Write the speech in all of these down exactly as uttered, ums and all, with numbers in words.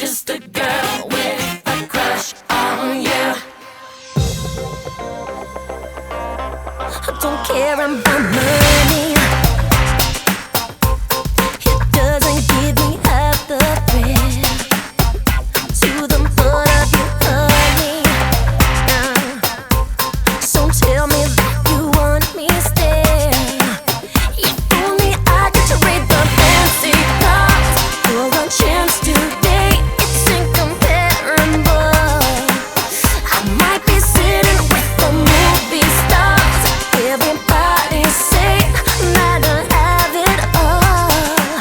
just a girl with a crush on you. I don't care about money. It doesn't give me half the thrill to the thought of you, honey. Uh, so tell me that you want me still. If only I could trade the fancy cars for a chance to date. It's incomparable. I might be sitting with the movie stars. Everybody say that I have it all,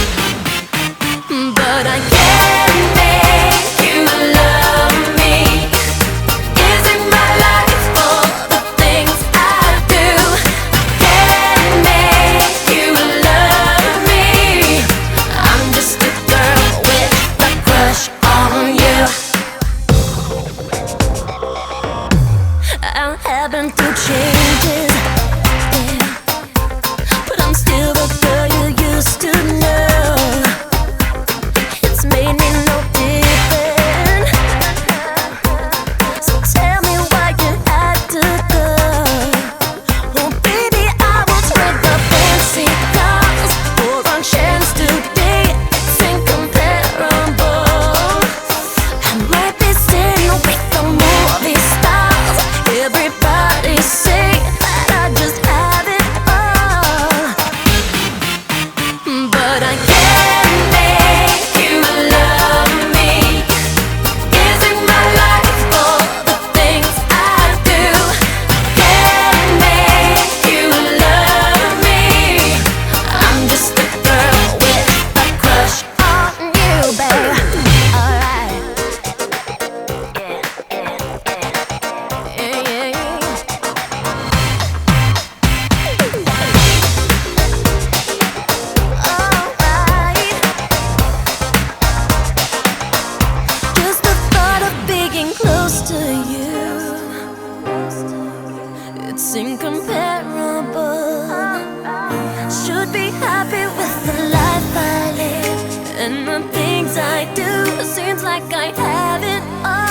but I can't make you love me. Isn't my life for the things I do? Can't make you love me. I'm just a girl with a crush on you. I'm having to changes, yeah, but I'm still the girl you used to know. It's made me no different. So tell me why you had to go. Oh baby, I will trade the fancy cars for a chance to date. It's incomparable. I might be sitting with the movie stars. Everybody say that I just have it all, but I can't make you love me. Isn't my life for the things I do? Can't make you love me. I'm just a girl with a crush on you, babe. Alright. Yeah, yeah, yeah, yeah. Alright. Just the thought of being close to you, it's incomparable. Should be happy with the life I live and the things I do. Seems like I have it all.